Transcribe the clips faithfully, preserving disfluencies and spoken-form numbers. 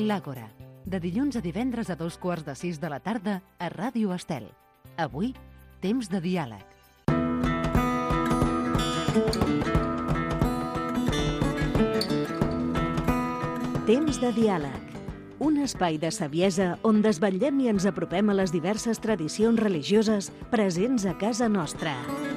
L'Àgora, de dilluns a divendres a dos quarts de sis de la tarda a Ràdio Estel. Avui, temps de diàleg. Temps de diàleg. Un espai de saviesa on desvetllem i ens apropem a les diverses tradicions religioses presents a casa nostra.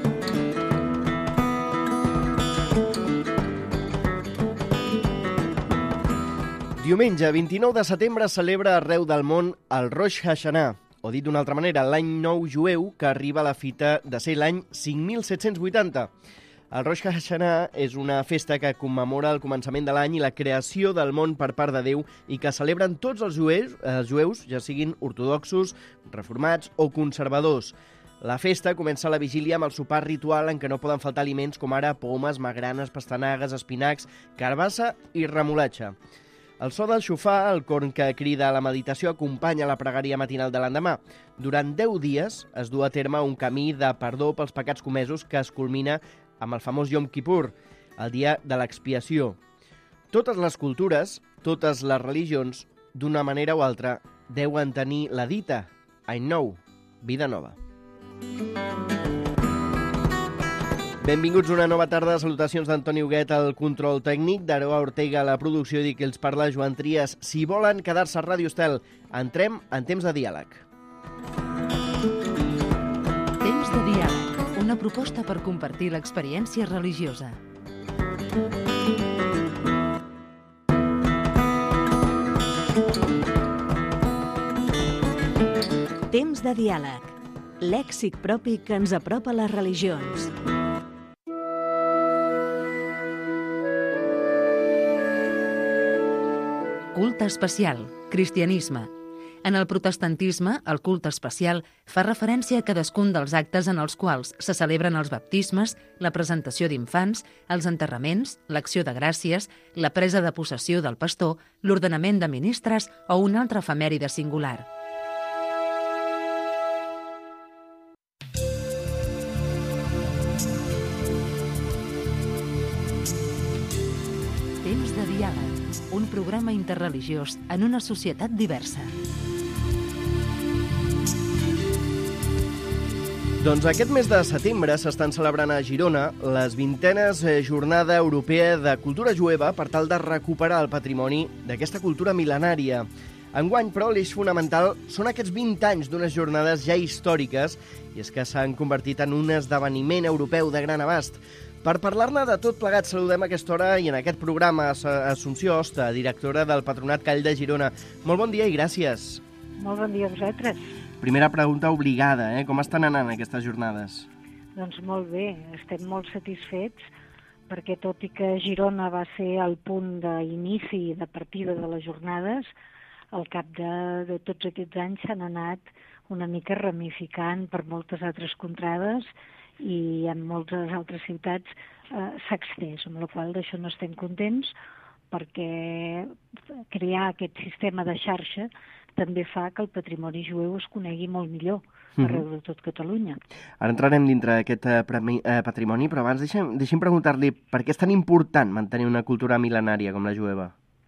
Diumenge, vint-i-nou de setembre, celebra arreu del món el Rosh Hashanah, o dit d'una altra manera, l'any nou jueu, que arriba a la fita de ser l'any cinc mil set-cents vuitanta. El Rosh Hashanah és una festa que commemora el començament de l'any i la creació del món per part de Déu i que celebren tots els jueus, els jueus ja siguin ortodoxos, reformats o conservadors. La festa comença a la vigília amb el sopar ritual en què no poden faltar aliments com ara pomes, magranes, pastanagues, espinacs, carbassa i remolatxa. El so del xofar, el corn que crida a la meditació, acompanya la pregària matinal de l'endemà. Durant deu dies es du a terme un camí de perdó pels pecats comesos que es culmina amb el famós Yom Kippur, el dia de l'expiació. Totes les cultures, totes les religions, d'una manera o altra, deuen tenir la dita Any nou, vida nova. Benvinguts una nova tarda. Salutacions d'Antoni Huguet al control tècnic, d'Aroa Ortega a la producció i qui els parla Joan Trias. Si volen quedar-se a Ràdio Estel, entrem en temps de diàleg. Temps de diàleg, una proposta per compartir l'experiència religiosa. Temps de diàleg, lèxic propi que ens apropa a les religions. Culte especial, cristianisme. En el protestantisme, el culte especial fa referència a cadascun dels actes en els quals se celebren els baptismes, la presentació d'infants, els enterraments, l'acció de gràcies, la presa de possessió del pastor, l'ordenament de ministres o una altra efemèride singular. Temps de diàleg. Un programa interreligiós en una societat diversa. Doncs aquest mes de setembre s'estan celebrant a Girona les vintenes Jornada Europea de Cultura Jueva per tal de recuperar el patrimoni d'aquesta cultura mil·lenària. Enguany, però, l'eix fonamental són aquests vint anys d'unes jornades ja històriques i és que s'han convertit en un esdeveniment europeu de gran abast. Per parlar-ne de tot plegat, saludem a aquesta hora i en aquest programa Assumpció Hoste, directora del Patronat Call de Girona. Molt bon dia i gràcies. Molt bon dia a vosaltres. Primera pregunta obligada, eh? Com estan anant aquestes jornades? Doncs molt bé, estem molt satisfets perquè tot i que Girona va ser el punt d'inici de partida de les jornades, al cap de, de tots aquests anys s'han anat una mica ramificant per moltes altres contrades i en moltes altres ciutats eh, s'ha extès, amb la qual d'això no estem contents perquè crear aquest sistema de xarxa també fa que el patrimoni jueu es conegui molt millor arreu de tot Catalunya. Ara entrarem dintre d'aquest eh, patrimoni, però abans deixem, deixem preguntar-li per què és tan important mantenir una cultura mil·lenària com la jueva?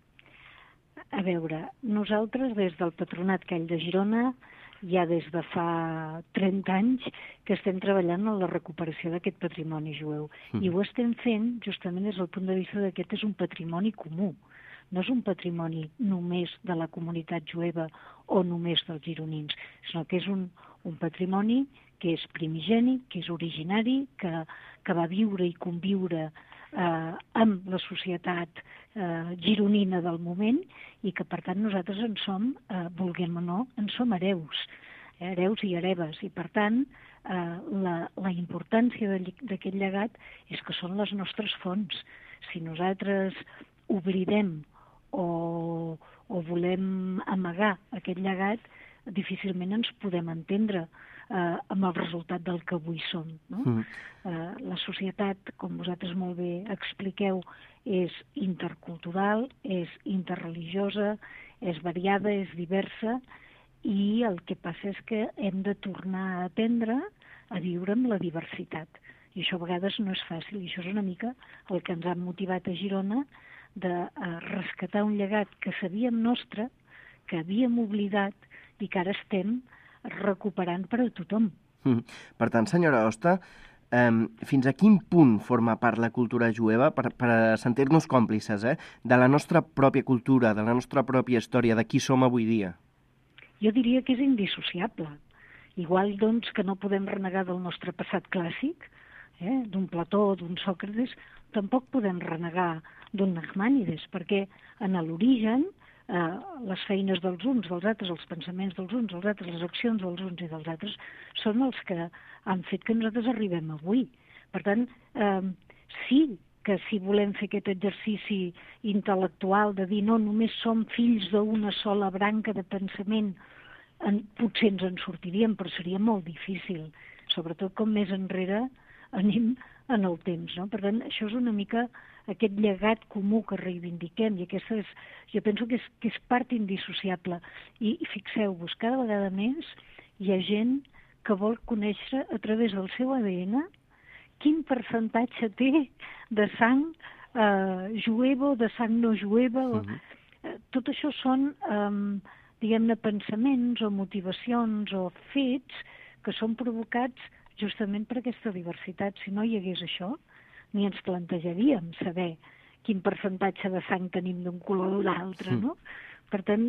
A veure, nosaltres des del Patronat Call de Girona ja des de fa trenta anys que estem treballant en la recuperació d'aquest patrimoni jueu. Mm. I ho estem fent justament des del punt de vista que aquest és un patrimoni comú. No és un patrimoni només de la comunitat jueva o només dels gironins, sinó que és un, un patrimoni que és primigeni, que és originari, que, que va viure i conviure eh, amb la societat eh, gironina del moment i que, per tant, nosaltres en som, eh, vulguem o no, en som hereus, eh, hereus i hereves. I, per tant, eh, la, la importància d'aquest llegat és que són les nostres fonts. Si nosaltres oblidem o, o volem amagar aquest llegat, difícilment ens podem entendre eh, amb el resultat del que avui som. No? Mm. Eh, la societat, com vosaltres molt bé expliqueu, és intercultural, és interreligiosa, és variada, és diversa, i el que passa és que hem de tornar a aprendre a viure amb la diversitat. I això a vegades no és fàcil, i això és una mica el que ens ha motivat a Girona de uh, rescatar un llegat que sabíem nostre, que havíem oblidat i que ara estem recuperant per a tothom. Mm. Per tant, senyora Hoste, eh, fins a quin punt forma part la cultura jueva, per, per sentir-nos còmplices, eh, de la nostra pròpia cultura, de la nostra pròpia història, de qui som avui dia? Jo diria que és indissociable. Igual, doncs, que no podem renegar del nostre passat clàssic, eh, d'un Plató, d'un Sòcrates, tampoc podem renegar d'un Nachmànides, perquè en l'origen eh, les feines dels uns, dels altres, els pensaments dels uns, dels altres, les accions dels uns i dels altres, són els que han fet que nosaltres arribem avui. Per tant, eh, sí que si volem fer aquest exercici intel·lectual de dir no, només som fills d'una sola branca de pensament, en, potser ens en sortiríem, però seria molt difícil, sobretot com més enrere anem en el temps, no? Per tant, això és una mica aquest llegat comú que reivindiquem, i aquesta és, jo penso que és, que és part indissociable. I, i fixeu-vos, cada vegada més hi ha gent que vol conèixer a través del seu A D N quin percentatge té de sang eh, jueva o de sang no jueva. Uh-huh. eh, tot això són, eh, diguem-ne, pensaments o motivacions o fets que són provocats justament per aquesta diversitat. Si no hi hagués això, ni ens plantejaríem saber quin percentatge de sang tenim d'un color o l'altre, no? Per tant,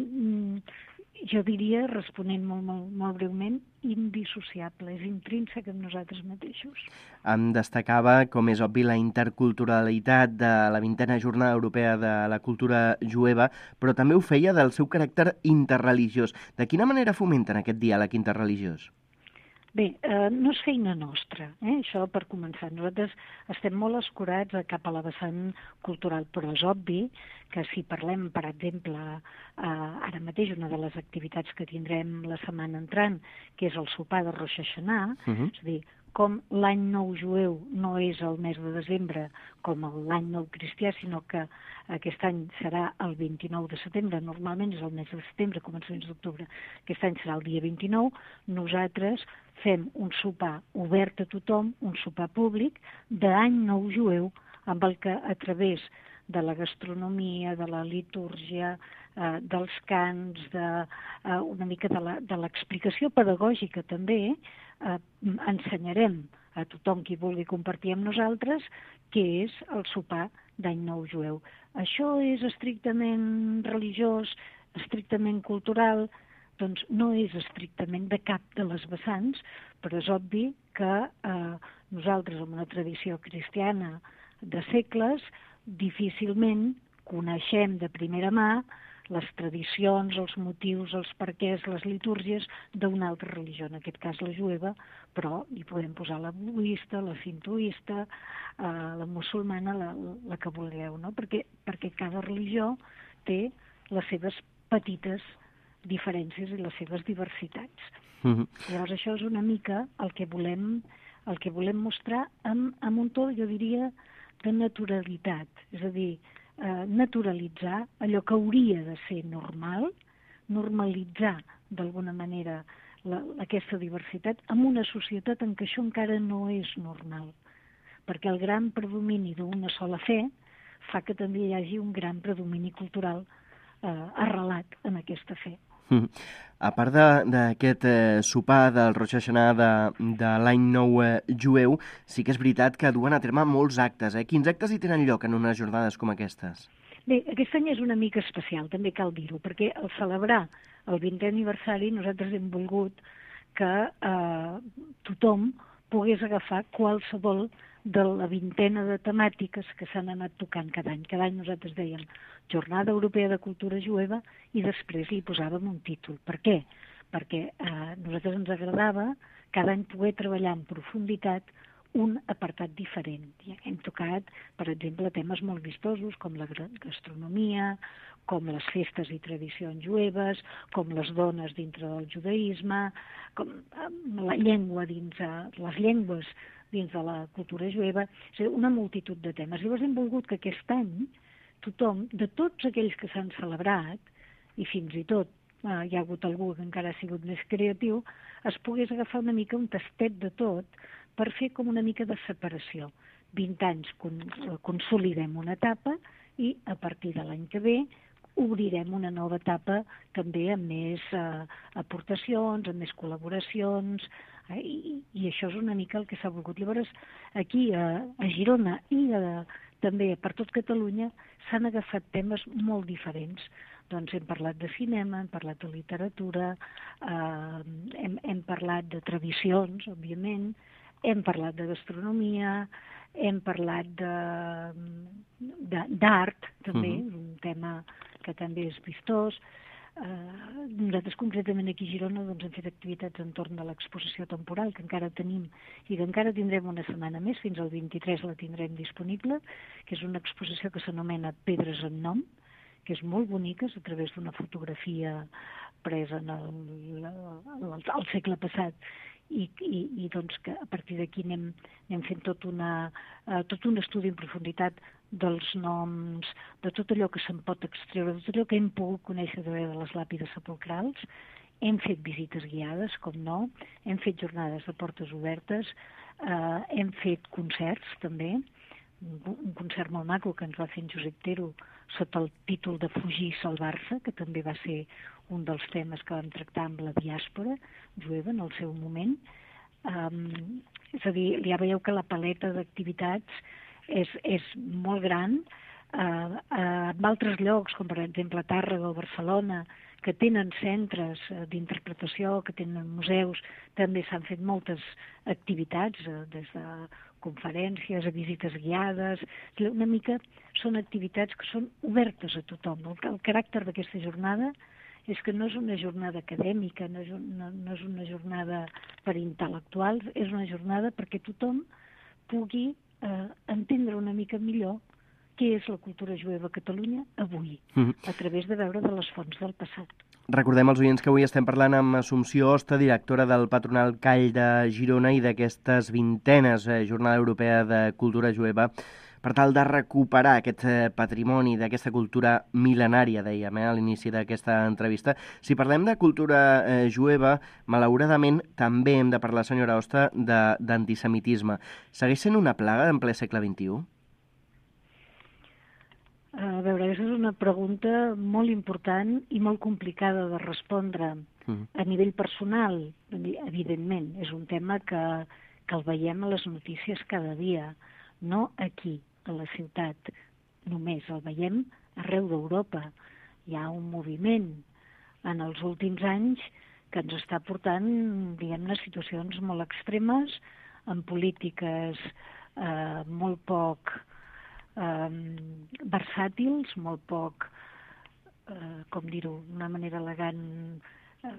jo diria, responent molt, molt, molt breument, indissociable, és intrínsec en nosaltres mateixos. Em destacava, com és obvi, la interculturalitat de la vintena Jornada Europea de la Cultura Jueva, però també ho feia del seu caràcter interreligiós. De quina manera fomenten aquest diàleg interreligiós? Bé, eh, no és feina nostra, eh? Això per començar. Nosaltres estem molt escurats cap a la vessant cultural, però és obvi que si parlem, per exemple, eh, ara mateix una de les activitats que tindrem la setmana entrant, que és el sopar de Rosh Hashanah, uh-huh. és a dir, com l'any nou jueu no és el mes de desembre com l'any nou cristià, sinó que aquest any serà el vint-i-nou de setembre, normalment és el mes de setembre, començaments d'octubre, aquest any serà el dia vint-i-nou, nosaltres fem un sopar obert a tothom, un sopar públic d'any nou jueu, amb el que a través de la gastronomia, de la litúrgia, eh, dels cants, de, eh, una mica de l'explicació pedagògica també, eh, ensenyarem a tothom qui vulgui compartir amb nosaltres què és el sopar d'any nou jueu. Això és estrictament religiós, estrictament cultural, doncs no és estrictament de cap de les vessants, però és obvi que eh, nosaltres, amb una tradició cristiana de segles, difícilment coneixem de primera mà les tradicions, els motius, els perquès, les litúrgies d'una altra religió, en aquest cas la jueva, però hi podem posar la budista, la sintoista, eh, la musulmana, la, la que vulgueu, no? Perquè, perquè cada religió té les seves petites diferències i les seves diversitats. Mm-hmm. Llavors això és una mica el que volem, el que volem mostrar amb, amb un to, jo diria, de naturalitat, és a dir, eh, naturalitzar allò que hauria de ser normal, normalitzar d'alguna manera la, aquesta diversitat en una societat en què això encara no és normal, perquè el gran predomini d'una sola fe fa que també hi hagi un gran predomini cultural eh, arrelat en aquesta fe. Mm. A part d'aquest eh, sopar del Rosh Hashanah de, de l'any nou eh, jueu, sí que és veritat que duen a terme molts actes. Eh? Quins actes hi tenen lloc en unes jornades com aquestes? Bé, aquest any és una mica especial, també cal dir-ho, perquè al celebrar el vintè aniversari nosaltres hem volgut que eh, tothom pogués agafar qualsevol de la vintena de temàtiques que s'han anat tocant cada any. Cada any nosaltres dèiem Jornada Europea de Cultura Jueva i després li posàvem un títol. Per què? Perquè a eh, nosaltres ens agradava cada any poder treballar en profunditat un apartat diferent. Ja hem tocat, per exemple, temes molt vistosos com la gastronomia, com les festes i tradicions jueves, com les dones dintre del judaïsme, com la llengua dins de, les llengües dins de la cultura jueva, és a dir, una multitud de temes. Llavors hem volgut que aquest any tothom, de tots aquells que s'han celebrat, i fins i tot eh, hi ha hagut algú que encara ha sigut més creatiu, es pogués agafar una mica un tastet de tot per fer com una mica de separació. vint anys consolidem una etapa i a partir de l'any que ve obrirem una nova etapa també amb més eh, aportacions, amb més col·laboracions, eh, i, i això és una mica el que s'ha volgut. Llavors, aquí a, a Girona i a, també per tot Catalunya s'han agafat temes molt diferents. Doncs hem parlat de cinema, hem parlat de literatura, eh, hem, hem parlat de tradicions, òbviament, hem parlat de gastronomia, hem parlat d'art, també, uh-huh. un tema que també és vistós. Uh, nosaltres concretament aquí a Girona doncs, hem fet activitats entorn de l'exposició temporal, que encara tenim i que encara tindrem una setmana més, fins al vint-i-tres la tindrem disponible, que és una exposició que s'anomena Pedres en nom, que és molt bonica, és a través d'una fotografia presa en el, el, el segle passat, i, i, i doncs que a partir d'aquí anem, anem fent tot, una, uh, tot un estudi en profunditat dels noms, de tot allò que se'n pot extreure, de tot allò que hem pogut conèixer a través de les làpides sepulcrals. Hem fet visites guiades, com no, hem fet jornades de portes obertes, uh, hem fet concerts també, un concert molt maco que ens va fer en Josep Tero sota el títol de Fugir i salvar-se, que també va ser un dels temes que vam tractar amb la diàspora jueva en el seu moment. Um, és a dir, ja veieu que la paleta d'activitats és, és molt gran. Uh, uh, en altres llocs, com per exemple Tàrrega o Barcelona, que tenen centres uh, d'interpretació, que tenen museus, també s'han fet moltes activitats, uh, des de conferències, a visites guiades. Una mica són activitats que són obertes a tothom. El, el caràcter d'aquesta jornada és que no és una jornada acadèmica, no és una, no és una jornada per intel·lectuals, és una jornada perquè tothom pugui eh, entendre una mica millor què és la cultura jueva a Catalunya avui, mm-hmm. a través de veure de les fonts del passat. Recordem als oients que avui estem parlant amb Assumpció Hoste, directora del Patronal Call de Girona i d'aquestes vintenes eh, Jornada Europea de Cultura Jueva, per tal de recuperar aquest eh, patrimoni d'aquesta cultura mil·lenària, dèiem, eh, a l'inici d'aquesta entrevista. Si parlem de cultura eh, jueva, malauradament també hem de parlar, senyora Hoste, d'antisemitisme. Segueix sent una plaga en ple segle vint-i-u? A veure, aquesta és una pregunta molt important i molt complicada de respondre. Mm. A nivell personal, evidentment, és un tema que, que el veiem a les notícies cada dia, no aquí, a la ciutat, només el veiem arreu d'Europa. Hi ha un moviment en els últims anys que ens està portant, diguem-ne, situacions molt extremes, amb polítiques eh, molt poc Eh, versàtils, molt poc, eh, com dir-ho, d'una manera elegant, eh,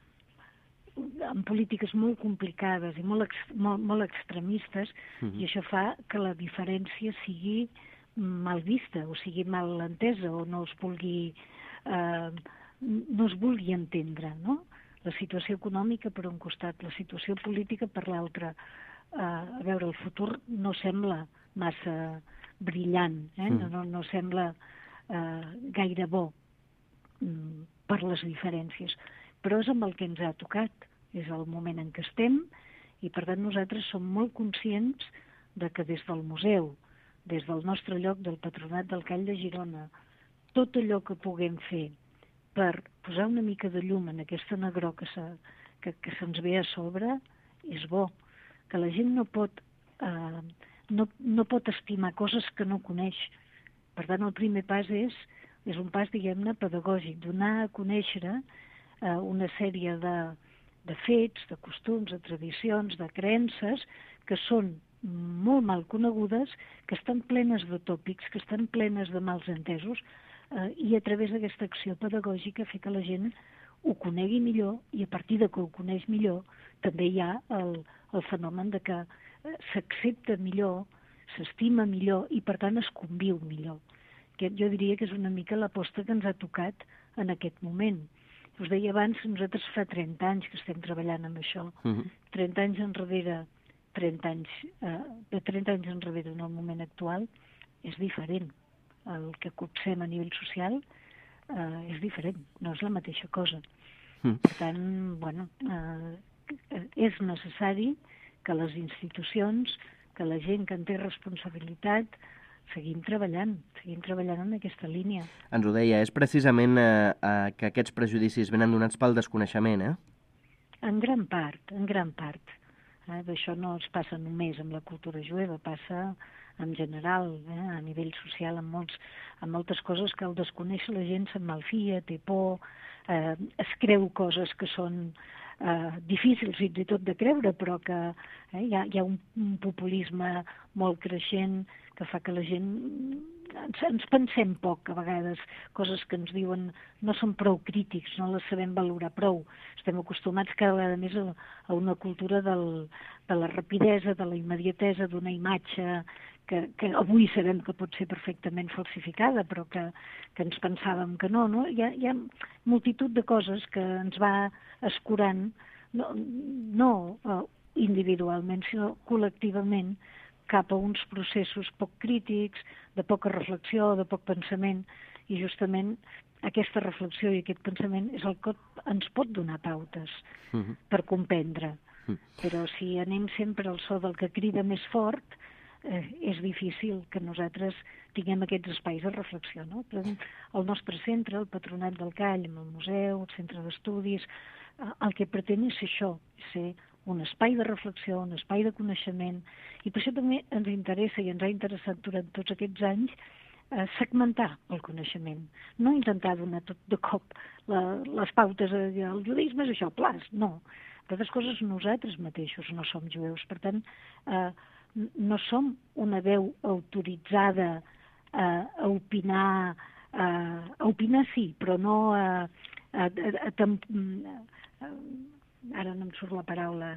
amb polítiques molt complicades i molt, ex, molt, molt extremistes, mm-hmm. i això fa que la diferència sigui mal vista, o sigui mal entesa, o no es vulgui, eh, no es vulgui entendre, no? La situació econòmica per un costat, la situació política per l'altre. Eh, a veure, el futur no sembla massa brillant, eh? no, no, no sembla eh, gaire bo mm, per les diferències, però és amb el que ens ha tocat, és el moment en què estem, i per tant nosaltres som molt conscients de que des del museu, des del nostre lloc del Patronat del Call de Girona, tot allò que puguem fer per posar una mica de llum en aquesta negror que, se, que, que se'ns ve a sobre, és bo, que la gent no pot eh, No, no pot estimar coses que no coneix. Per tant, el primer pas és, és un pas, diguem-ne, pedagògic, donar a conèixer eh, una sèrie de, de fets, de costums, de tradicions, de creences, que són molt mal conegudes, que estan plenes de tòpics, que estan plenes de mals entesos, eh, i a través d'aquesta acció pedagògica fer que la gent ho conegui millor, i a partir de que ho coneix millor també hi ha el, el fenomen de que s'accepta millor, s'estima millor i per tant es conviu millor. Que jo diria que és una mica l'aposta que ens ha tocat en aquest moment. Us deia abans, nosaltres fa trenta anys que estem treballant amb això. Uh-huh. trenta anys enrere, trenta anys, eh, de trenta anys enrere en el moment actual és diferent. El que copsem a nivell social eh, és diferent, no és la mateixa cosa. Uh-huh. Per tant, bueno, eh, és necessari que les institucions, que que la gent que en té responsabilitat seguim treballant, seguim treballant en aquesta línia. Ens ho deia, és precisament eh, eh, que aquests prejudicis venen donats pel desconeixement, eh? En gran part, en gran part. Eh? Això no es passa només amb la cultura jueva, passa en general, eh? A nivell social, amb, molts, amb moltes coses que al desconèixer la gent se'n malfia, té por, eh, es creu coses que són eh, difícils fins i tot de creure, però que eh, hi ha, hi ha un, un populisme molt creixent que fa que la gent ens, ens pensem poc a vegades, coses que ens diuen no són prou crítics, no les sabem valorar prou. Estem acostumats cada vegada més a, a una cultura del, de la rapidesa, de la immediatesa, d'una imatge que, que avui sabem que pot ser perfectament falsificada, però que, que ens pensàvem que no. no? Hi ha, hi ha multitud de coses que ens va escurant, no, no uh, individualment, sinó col·lectivament, cap a uns processos poc crítics, de poca reflexió, de poc pensament, i justament aquesta reflexió i aquest pensament és el que ens pot donar pautes uh-huh. per comprendre. Uh-huh. Però si anem sempre al so del que crida més fort, eh, és difícil que nosaltres tinguem aquests espais de reflexió. No? Per exemple, el nostre centre, el Patronat del Call, amb el museu, el centre d'estudis, eh, el que pretén és això, ser un espai de reflexió, un espai de coneixement, i per això també ens interessa i ens ha interessat durant tots aquests anys eh, segmentar el coneixement, no intentar donar tot de cop la, les pautes del judaïsme és això, plas, no. Per altres coses nosaltres mateixos no som jueus, per tant eh, no som una veu autoritzada eh, a opinar, eh, a opinar sí, però no a, a, a, a, a, a ara no em surt la paraula,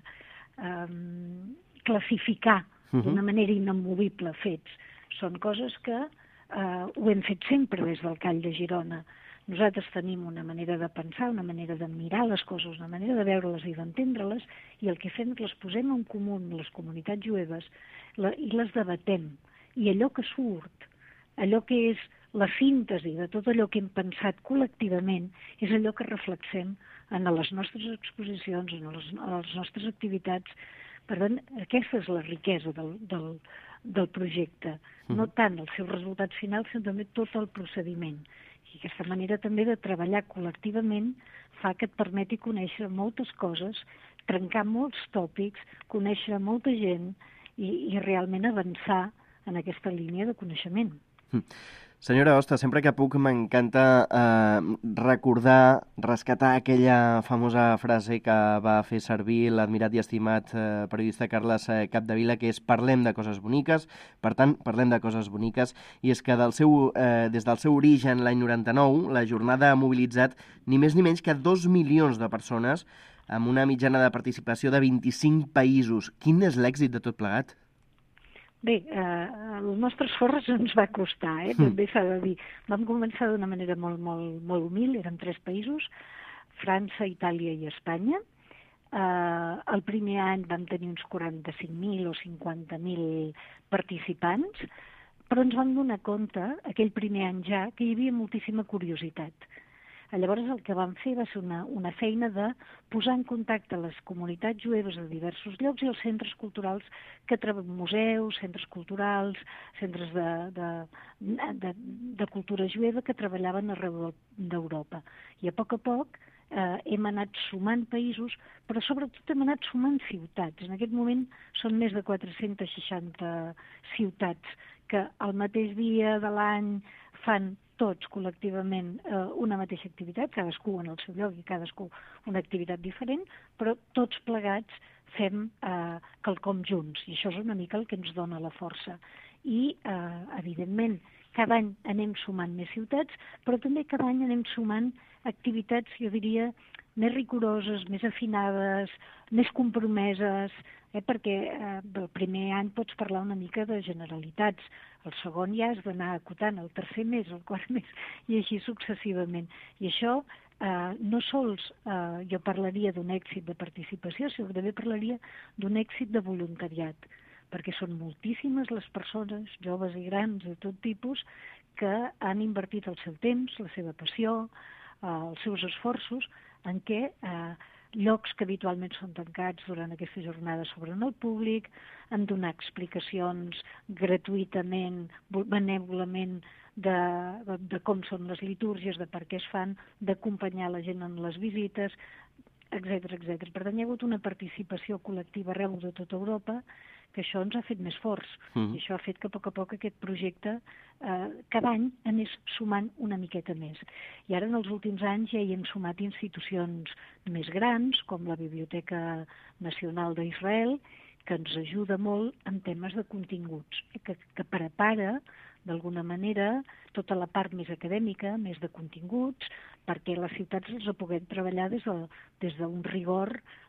um, classificar uh-huh. d'una manera inamovible fets. Són coses que uh, ho hem fet sempre des del Call de Girona. Nosaltres tenim una manera de pensar, una manera de mirar les coses, una manera de veure-les i d'entendre-les, i el que fem és que les posem en comú amb les comunitats jueves la, i les debatem. I allò que surt, allò que és la síntesi de tot allò que hem pensat col·lectivament, és allò que reflexem en les nostres exposicions, en les, en les nostres activitats. Per tant, aquesta és la riquesa del, del, del projecte. No tant el seu resultat final, sinó també tot el procediment. I aquesta manera també de treballar col·lectivament fa que et permeti conèixer moltes coses, trencar molts tòpics, conèixer molta gent i, i realment avançar en aquesta línia de coneixement. Senyora Hoste, sempre que puc m'encanta eh, recordar, rescatar aquella famosa frase que va fer servir l'admirat i estimat eh, periodista Carles eh, Capdevila, que és parlem de coses boniques, per tant, parlem de coses boniques, i és que del seu, eh, des del seu origen, l'any noranta-nou, la jornada ha mobilitzat ni més ni menys que dos milions de persones amb una mitjana de participació de vint-i-cinc països. Quin és l'èxit de tot plegat? Bé, eh, el nostre esforç ens va costar, eh? també s'ha de dir. Vam començar d'una manera molt, molt, molt humil, eren tres països, França, Itàlia i Espanya. Eh, el primer any vam tenir uns quaranta-cinc mil o cinquanta mil participants, però ens vam donar compte, aquell primer any ja, que hi havia moltíssima curiositat. Llavors el que vam fer va ser una, una feina de posar en contacte les comunitats jueves de diversos llocs i els centres culturals, que treballen museus, centres culturals, centres de, de, de, de cultura jueva que treballaven arreu d'Europa. I a poc a poc eh, hem anat sumant països, però sobretot hem anat sumant ciutats. En aquest moment són més de quatre-cents seixanta ciutats que el mateix dia de l'any fan tots col·lectivament eh, una mateixa activitat, cadascú en el seu lloc i cadascú una activitat diferent, però tots plegats fem eh, quelcom junts, i això és una mica el que ens dona la força. I, eh, evidentment, cada any anem sumant més ciutats, però també cada any anem sumant activitats, jo diria, més rigoroses, més afinades, més compromeses, eh, perquè eh, el primer any pots parlar una mica de generalitats, el segon ja has d'anar acotant, el tercer més, el quart més, i així successivament. I això eh, no sols eh, jo parlaria d'un èxit de participació, sinó que també parlaria d'un èxit de voluntariat, perquè són moltíssimes les persones, joves i grans de tot tipus, que han invertit el seu temps, la seva passió, eh, els seus esforços, en què eh, llocs que habitualment són tancats durant aquesta jornada s'obren al públic, en donar explicacions gratuïtament, benèvolament, de, de, de com són les litúrgies, de per què es fan, d'acompanyar la gent en les visites, etcètera, etcètera. Per tant, hi ha hagut una participació col·lectiva arreu de tota Europa, que això ens ha fet més forts. Mm. I això ha fet que a poc a poc aquest projecte eh, cada any anés sumant una miqueta més. I ara en els últims anys ja hi hem sumat institucions més grans, com la Biblioteca Nacional d'Israel, que ens ajuda molt en temes de continguts, que, que prepara d'alguna manera tota la part més acadèmica, més de continguts, perquè les ciutats els puguem treballar des d'un de, des d'un rigor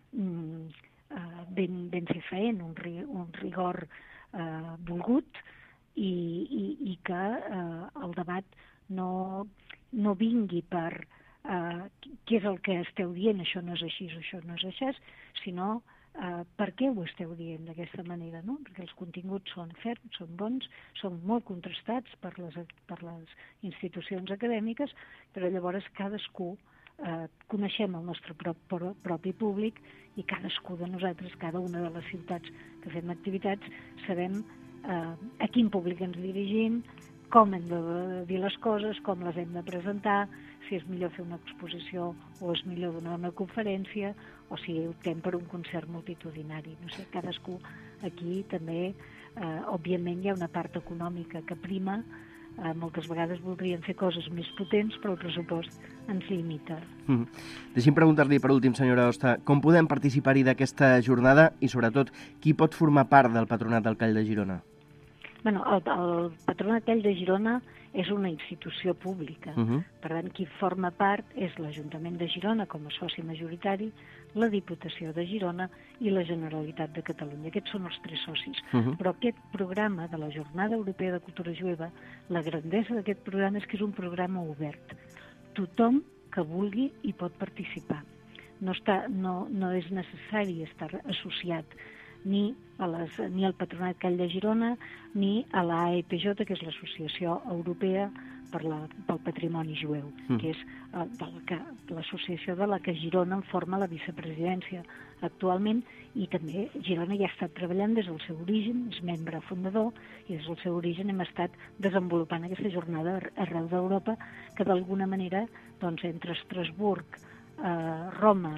mm, uh, ben, ben fefaent, un, ri, un rigor uh, volgut, i, i, i que uh, el debat no, no vingui per uh, què és el que esteu dient, això no és així, això no és així, sinó Uh, per què ho esteu dient d'aquesta manera, no? Perquè els continguts són ferms, són bons, són molt contrastats per les, per les institucions acadèmiques, però llavors cadascú uh, coneixem el nostre prop, propi públic i cadascú de nosaltres, cada una de les ciutats que fem activitats, sabem uh, a quin públic ens dirigim, com hem de dir les coses, com les hem de presentar, si és millor fer una exposició o és millor donar una conferència, o si optem per un concert multitudinari. No sé, cadascú aquí també, eh, òbviament hi ha una part econòmica que prima, eh, moltes vegades voldrien fer coses més potents, però el pressupost ens limita. Mm. Deixi'm preguntar-li per últim, senyora Hoste, com podem participar-hi d'aquesta jornada i, sobretot, qui pot formar part del Patronat del Call de Girona? Bueno, el, el Patronat Call de Girona és una institució pública. Uh-huh. Per tant, qui forma part és l'Ajuntament de Girona com a soci majoritari, la Diputació de Girona i la Generalitat de Catalunya. Aquests són els tres socis. Uh-huh. Però aquest programa de la Jornada Europea de Cultura Jueva, la grandesa d'aquest programa és que és un programa obert. Tothom que vulgui hi pot participar. No, està, no, no és necessari estar associat ni, a les, ni al Patronat Call de Girona, ni a l'A E P J, que és l'Associació Europea per la, pel Patrimoni Jueu, mm. que és eh, l'associació de la que Girona en forma la vicepresidència actualment, i també Girona ja ha estat treballant des del seu origen, és membre fundador, i des del seu origen hem estat desenvolupant aquesta jornada arreu d'Europa, que d'alguna manera, doncs, entre Estrasburg, eh, Roma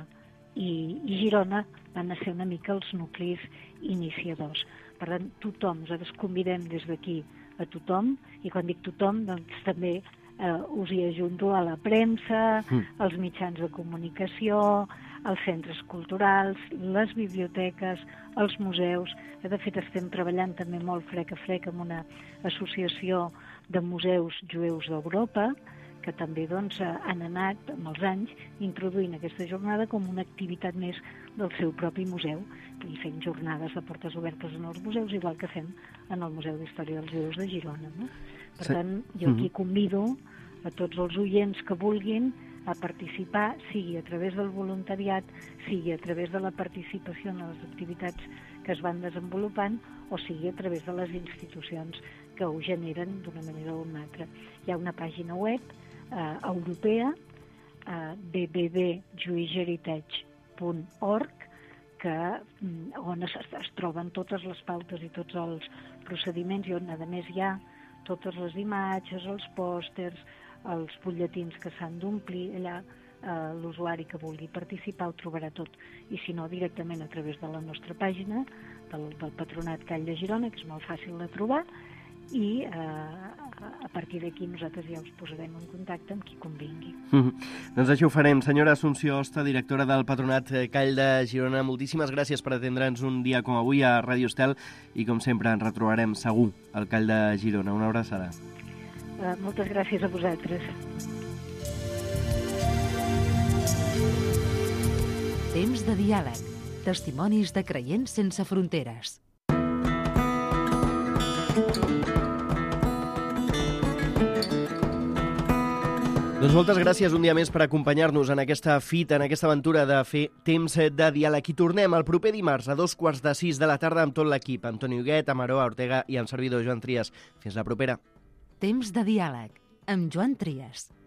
i, i Girona van a ser una mica els nuclis iniciadors. Per tant, tothom, nosaltres convidem des d'aquí a tothom, i quan dic tothom, doncs també eh, us hi ajunto a la premsa, mm. als mitjans de comunicació, als centres culturals, les biblioteques, els museus. De fet, estem treballant també molt frec a frec amb una associació de museus jueus d'Europa, que també doncs, han anat, amb els anys, introduint aquesta jornada com una activitat més del seu propi museu, i fent jornades de portes obertes en els museus, igual que fem en el Museu d'Història dels Jueus de Girona. No? Per tant, jo aquí convido a tots els oients que vulguin a participar, sigui a través del voluntariat, sigui a través de la participació en les activitats que es van desenvolupant, o sigui a través de les institucions que ho generen d'una manera o una altra. Hi ha una pàgina web Uh, europea, uh, w w w punt jewish heritage punt org, que, um, on es, es troben totes les pautes i tots els procediments, i on, a més, hi ha totes les imatges, els pòsters, els butlletins que s'han d'omplir. Allà uh, l'usuari que vulgui participar ho trobarà tot, i si no, directament a través de la nostra pàgina del, del Patronat Call de Girona, que és molt fàcil de trobar, i eh, a partir d'aquí nosaltres ja us posarem en contacte amb qui convingui. Mm-hmm. Doncs això ho farem. Senyora Assumpció Hoste, directora del Patronat Call de Girona, moltíssimes gràcies per atendre'ns un dia com avui a Ràdio Estel, i com sempre ens retrobarem segur al Call de Girona. Una abraçada. Uh, moltes gràcies a vosaltres. Temps de diàleg. Testimonis de creients sense fronteres. Doncs moltes gràcies un dia més per acompanyar-nos en aquesta fita, en aquesta aventura de fer temps de diàleg. I tornem el proper dimarts a dos quarts de sis de la tarda amb tot l'equip. Antoni Huguet, Amaró Ortega i el servidor Joan Trias. Fins la propera. Temps de diàleg amb Joan Trias.